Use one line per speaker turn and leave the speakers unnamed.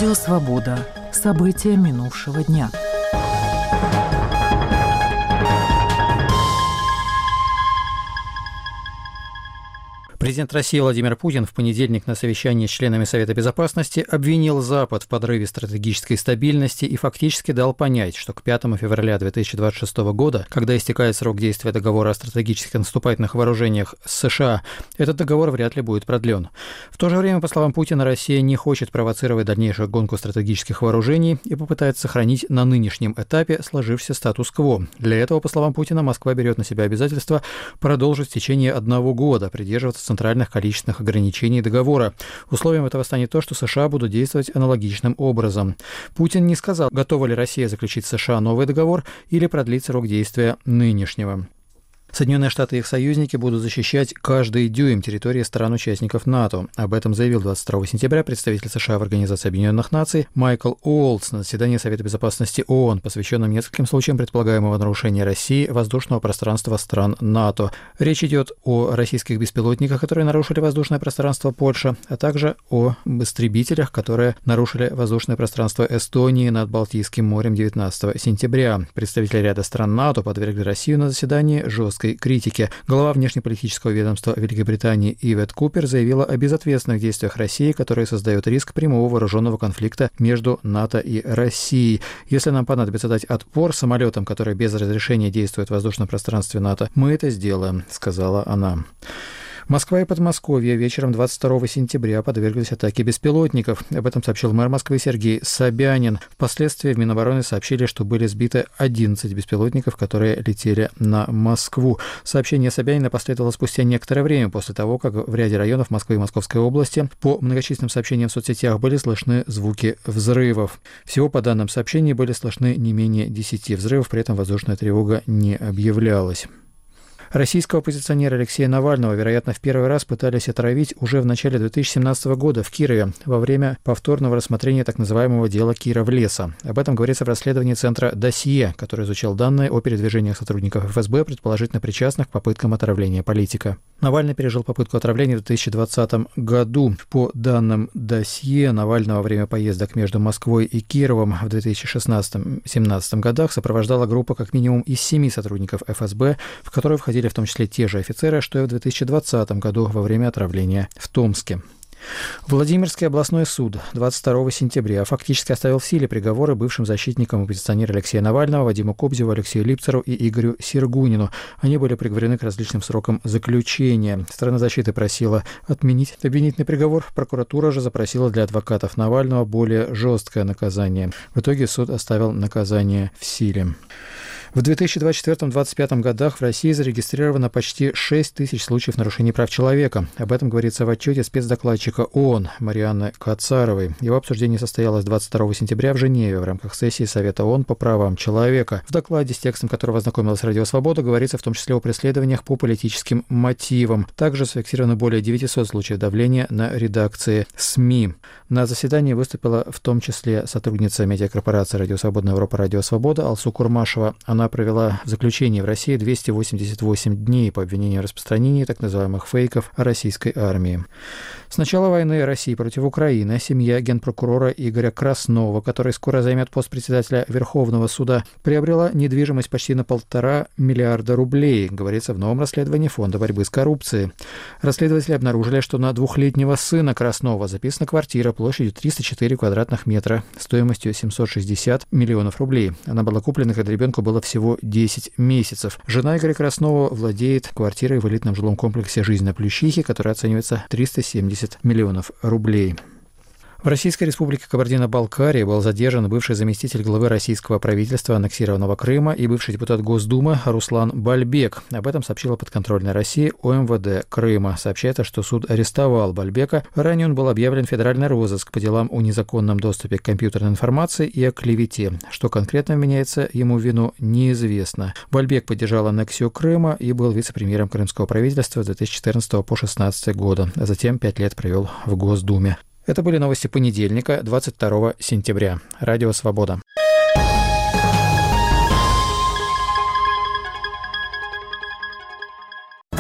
Радио «Свобода». События минувшего дня.
Президент России Владимир Путин в понедельник на совещании с членами Совета Безопасности обвинил Запад в подрыве стратегической стабильности и фактически дал понять, что к 5 февраля 2026 года, когда истекает срок действия договора о стратегических наступательных вооружениях с США, этот договор вряд ли будет продлен. В то же время, по словам Путина, Россия не хочет провоцировать дальнейшую гонку стратегических вооружений и попытается сохранить на нынешнем этапе сложившийся статус-кво. Для этого, по словам Путина, Москва берет на себя обязательство продолжить в течение 1 года придерживаться центральных количественных ограничений договора. Условием этого станет то, что США будут действовать аналогичным образом. Путин не сказал, готова ли Россия заключить с США новый договор или продлить срок действия нынешнего. Соединенные Штаты и их союзники будут защищать каждый дюйм территории стран-участников НАТО. Об этом заявил 22 сентября представитель США в Организации Объединенных Наций Майкл Уолтс на заседании Совета Безопасности ООН, посвященном нескольким случаям предполагаемого нарушения России воздушного пространства стран НАТО. Речь идет о российских беспилотниках, которые нарушили воздушное пространство Польши, а также о истребителях, которые нарушили воздушное пространство Эстонии над Балтийским морем 19 сентября. Представители ряда стран НАТО подвергли Россию на заседании жесткой критики. Глава внешнеполитического ведомства Великобритании Ивет Купер заявила о безответственных действиях России, которые создают риск прямого вооруженного конфликта между НАТО и Россией. Если нам понадобится дать отпор самолетам, которые без разрешения действуют в воздушном пространстве НАТО, мы это сделаем, сказала она. Москва и Подмосковье вечером 22 сентября подверглись атаке беспилотников. Об этом сообщил мэр Москвы Сергей Собянин. Впоследствии в Минобороны сообщили, что были сбиты 11 беспилотников, которые летели на Москву. Сообщение Собянина последовало спустя некоторое время после того, как в ряде районов Москвы и Московской области по многочисленным сообщениям в соцсетях были слышны звуки взрывов. Всего по данным сообщений были слышны не менее 10 взрывов, при этом воздушная тревога не объявлялась. Российского оппозиционера Алексея Навального, вероятно, в первый раз пытались отравить уже в начале 2017 года в Кирове во время повторного рассмотрения так называемого дела Кировлеса. Об этом говорится в расследовании Центра «Досье», который изучал данные о передвижениях сотрудников ФСБ, предположительно причастных к попыткам отравления политика. Навальный пережил попытку отравления в 2020 году. По данным «Досье», Навального во время поездок между Москвой и Кировом в 2016-2017 годах сопровождала группа как минимум из 7 сотрудников ФСБ, в которую входили в том числе те же офицеры, что и в 2020 году во время отравления в Томске. Владимирский областной суд 22 сентября фактически оставил в силе приговоры бывшим защитникам оппозиционера Алексея Навального, Вадиму Кобзеву, Алексею Липцеру и Игорю Сергунину. Они были приговорены к различным срокам заключения. Сторона защиты просила отменить обвинительный приговор. Прокуратура же запросила для адвокатов Навального более жесткое наказание. В итоге суд оставил наказание в силе. В 2024-2025 годах в России зарегистрировано почти 6 тысяч случаев нарушений прав человека. Об этом говорится в отчете спецдокладчика ООН Марианны Кацаровой. Его обсуждение состоялось 22 сентября в Женеве в рамках сессии Совета ООН по правам человека. В докладе, с текстом которого ознакомилась Радио Свобода, говорится в том числе о преследованиях по политическим мотивам. Также зафиксировано более 900 случаев давления на редакции СМИ. На заседании выступила в том числе сотрудница медиакорпорации «Радио Свобода Европа» «Радио Свобода» Алсу Курмашева. Она провела в заключении в России 288 дней по обвинению в распространении так называемых фейков о российской армии. С начала войны России против Украины семья генпрокурора Игоря Краснова, который скоро займет пост председателя Верховного суда, приобрела недвижимость почти на 1,5 миллиарда рублей, говорится в новом расследовании Фонда борьбы с коррупцией. Расследователи обнаружили, что на 2-летнего сына Краснова записана квартира площадью 304 квадратных метра стоимостью 760 миллионов рублей. Она была куплена, когда ребенку было всего 10 месяцев. Жена Игоря Краснова владеет квартирой в элитном жилом комплексе «Жизнь на Плющихе», которая оценивается 370 миллионов рублей. В Российской Республике Кабардино-Балкария был задержан бывший заместитель главы российского правительства аннексированного Крыма и бывший депутат Госдумы Руслан Бальбек. Об этом сообщила подконтрольная России ОМВД Крыма. Сообщается, что суд арестовал Бальбека. Ранее он был объявлен в федеральный розыск по делам о незаконном доступе к компьютерной информации и о клевете. Что конкретно вменяется ему в вину, неизвестно. Бальбек поддержал аннексию Крыма и был вице-премьером крымского правительства с 2014 по 2016 года, а затем 5 лет провел в Госдуме. Это были новости понедельника, 22 сентября. Радио «Свобода».